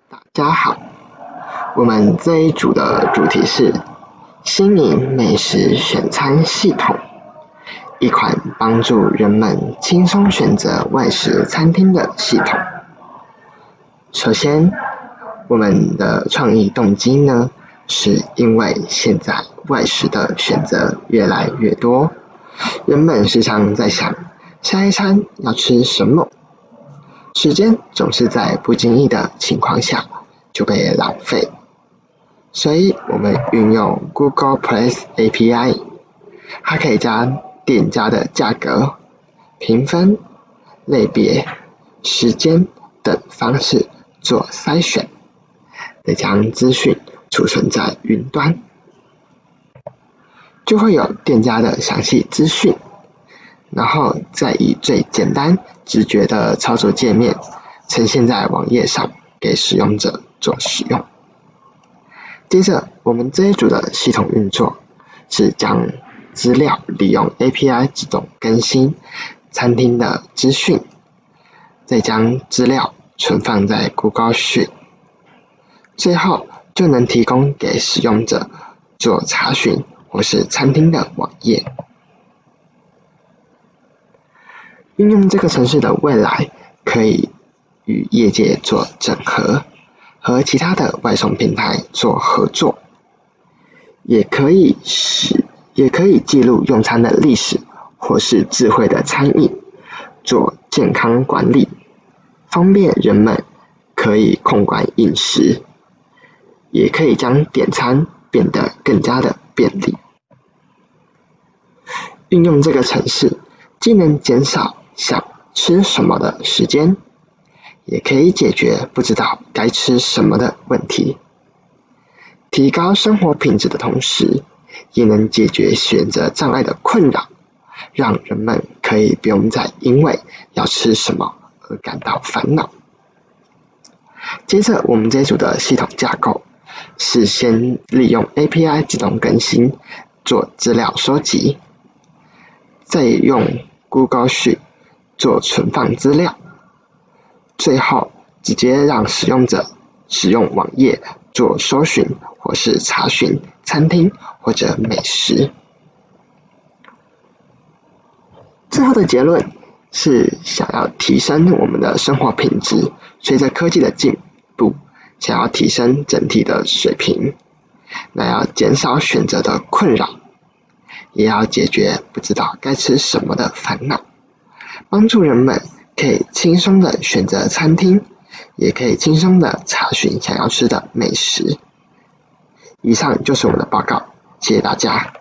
大家好，我们这一组的主题是新颖美食选餐系统，一款帮助人们轻松选择外食餐厅的系统。首先，我们的创意动机呢，是因为现在外食的选择越来越多，人们时常在想下一餐要吃什么，时间总是在不经意的情况下就被浪费，所以我们运用 Google Place API， 它可以将店家的价格、评分、类别、时间等方式做筛选，再将资讯储存在云端，就会有店家的详细资讯，然后再以最简单直觉的操作界面呈现在网页上给使用者做使用。接着我们这一组的系统运作是将资料利用 API 自动更新餐厅的资讯，再将资料存放在 Google Sheet， 最后就能提供给使用者做查询或是餐厅的网页。运用这个程式的未来，可以与业界做整合，和其他的外送平台做合作，也可以记录用餐的历史或是智慧的餐饮，做健康管理，方便人们可以控管饮食，也可以将点餐变得更加的便利。运用这个程式，既能减少想吃什么的时间，也可以解决不知道该吃什么的问题，提高生活品质的同时，也能解决选择障碍的困扰，让人们可以不用再因为要吃什么而感到烦恼。接着我们这一组的系统架构是先利用 API 自动更新做资料收集，再用 Google Sheet 做存放资料，最后直接让使用者使用网页做搜寻或是查询餐厅或者美食。最后的结论是想要提升我们的生活品质，随着科技的进步，想要提升整体的水平，那要减少选择的困扰，也要解决不知道该吃什么的烦恼，帮助人们可以轻松的选择餐厅，也可以轻松的查询想要吃的美食。以上就是我们的报告，谢谢大家。